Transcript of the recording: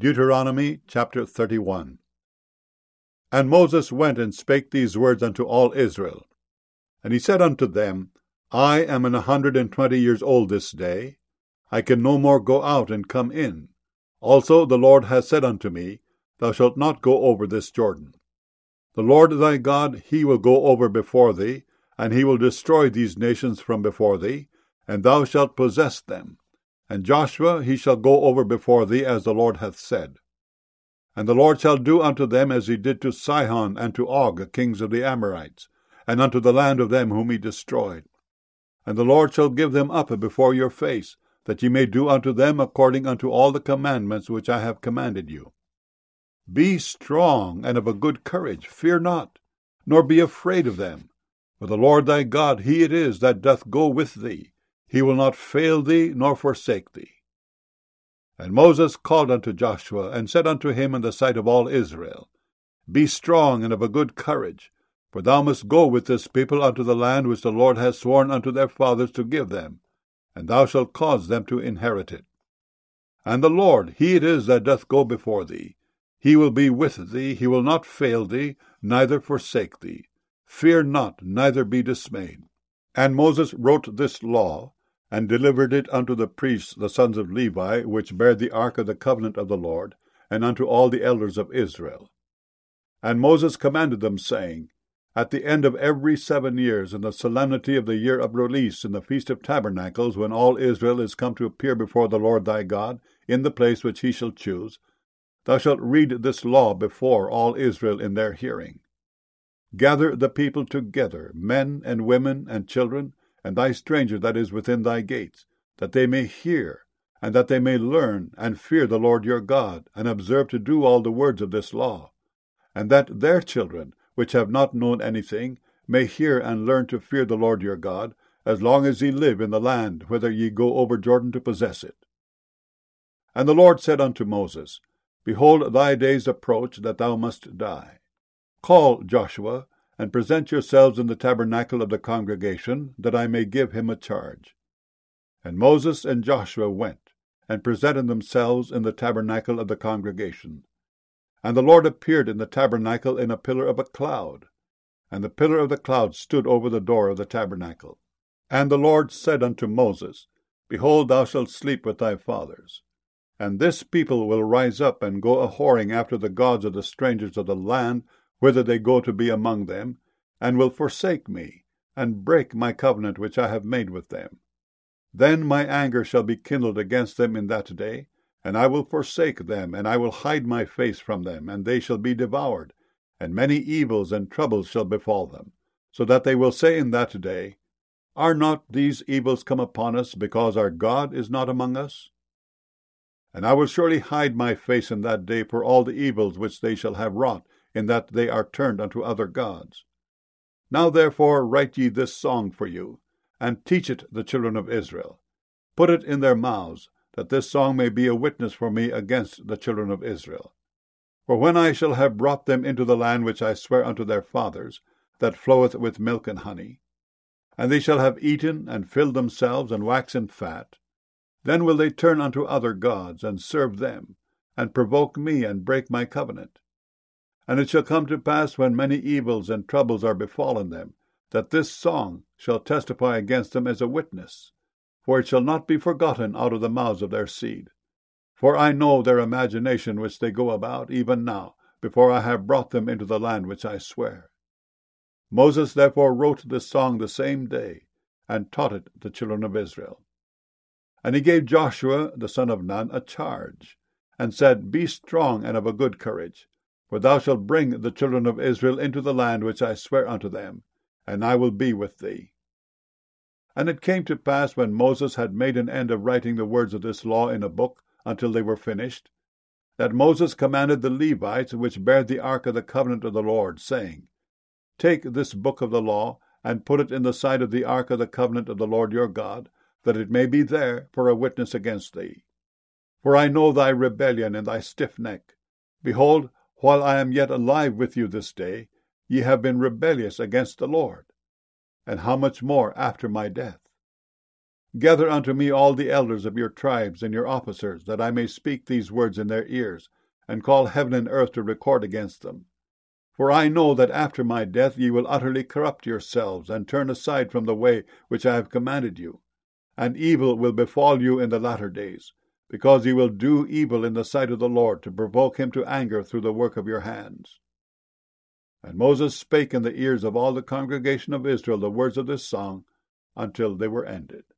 Deuteronomy chapter 31. And Moses went and spake these words unto all Israel. And he said unto them, I am 120 years old this day. I can no more go out and come in. Also the Lord hath said unto me, Thou shalt not go over this Jordan. The Lord thy God, he will go over before thee, and he will destroy these nations from before thee, and thou shalt possess them. And Joshua he shall go over before thee, as the Lord hath said. And the Lord shall do unto them as he did to Sihon and to Og, kings of the Amorites, and unto the land of them whom he destroyed. And the Lord shall give them up before your face, that ye may do unto them according unto all the commandments which I have commanded you. Be strong and of a good courage, fear not, nor be afraid of them. For the Lord thy God, he it is that doth go with thee. He will not fail thee, nor forsake thee. And Moses called unto Joshua, and said unto him in the sight of all Israel, Be strong and of a good courage, for thou must go with this people unto the land which the Lord hath sworn unto their fathers to give them, and thou shalt cause them to inherit it. And the Lord, he it is that doth go before thee. He will be with thee, he will not fail thee, neither forsake thee. Fear not, neither be dismayed. And Moses wrote this law, and delivered it unto the priests, the sons of Levi, which bare the ark of the covenant of the Lord, and unto all the elders of Israel. And Moses commanded them, saying, At the end of every 7 years, in the solemnity of the year of release, in the feast of tabernacles, when all Israel is come to appear before the Lord thy God, in the place which he shall choose, thou shalt read this law before all Israel in their hearing. Gather the people together, men and women and children, and thy stranger that is within thy gates, that they may hear, and that they may learn, and fear the Lord your God, and observe to do all the words of this law, and that their children, which have not known anything, may hear and learn to fear the Lord your God, as long as ye live in the land whither ye go over Jordan to possess it. And the Lord said unto Moses, Behold, thy days approach, that thou must die. Call Joshua, and present yourselves in the tabernacle of the congregation, that I may give him a charge. And Moses and Joshua went, and presented themselves in the tabernacle of the congregation. And the Lord appeared in the tabernacle in a pillar of a cloud, and the pillar of the cloud stood over the door of the tabernacle. And the Lord said unto Moses, Behold, thou shalt sleep with thy fathers. And this people will rise up and go a-whoring after the gods of the strangers of the land, whither they go to be among them, and will forsake me, and break my covenant which I have made with them. Then my anger shall be kindled against them in that day, and I will forsake them, and I will hide my face from them, and they shall be devoured, and many evils and troubles shall befall them, so that they will say in that day, Are not these evils come upon us, because our God is not among us? And I will surely hide my face in that day for all the evils which they shall have wrought, in that they are turned unto other gods. Now therefore write ye this song for you, and teach it the children of Israel. Put it in their mouths, that this song may be a witness for me against the children of Israel. For when I shall have brought them into the land which I swear unto their fathers, that floweth with milk and honey, and they shall have eaten and filled themselves and waxen fat, then will they turn unto other gods, and serve them, and provoke me, and break my covenant. And it shall come to pass, when many evils and troubles are befallen them, that this song shall testify against them as a witness, for it shall not be forgotten out of the mouths of their seed. For I know their imagination which they go about, even now, before I have brought them into the land which I swear. Moses therefore wrote this song the same day, and taught it the children of Israel. And he gave Joshua the son of Nun a charge, and said, Be strong and of a good courage, for thou shalt bring the children of Israel into the land which I swear unto them, and I will be with thee. And it came to pass, when Moses had made an end of writing the words of this law in a book, until they were finished, that Moses commanded the Levites, which bare the ark of the covenant of the Lord, saying, Take this book of the law, and put it in the side of the ark of the covenant of the Lord your God, that it may be there for a witness against thee. For I know thy rebellion and thy stiff neck. Behold, while I am yet alive with you this day, ye have been rebellious against the Lord. And how much more after my death? Gather unto me all the elders of your tribes and your officers, that I may speak these words in their ears, and call heaven and earth to record against them. For I know that after my death ye will utterly corrupt yourselves, and turn aside from the way which I have commanded you. And evil will befall you in the latter days, because ye will do evil in the sight of the Lord, to provoke him to anger through the work of your hands. And Moses spake in the ears of all the congregation of Israel the words of this song, until they were ended.